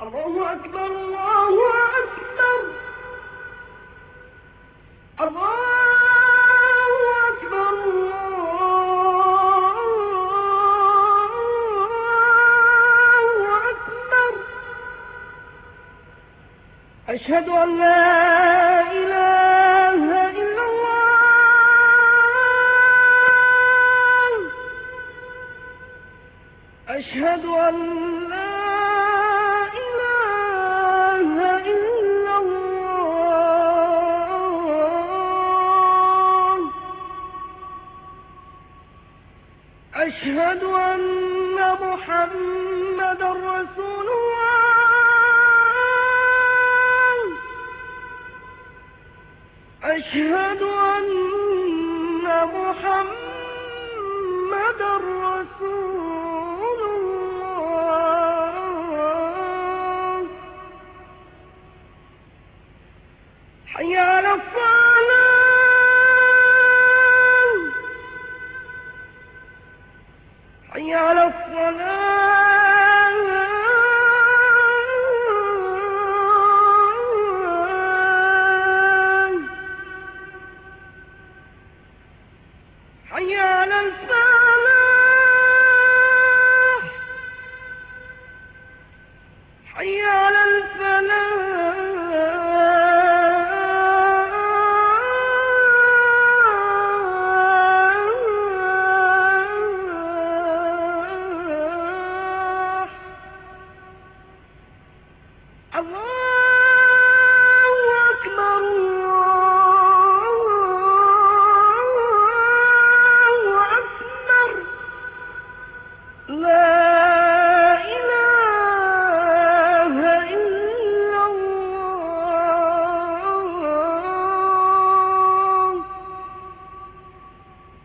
الله أكبر الله أكبر الله أكبر الله أكبر. أشهد أن لا إله إلا الله. أشهد أن لا إله إلا الله. أشهد أن محمدا رسول الله. أشهد أن محمدا رسول الله. حي على الصلاة. حي على الصلاة. حي على الفلاح. حي على الفلاح. الله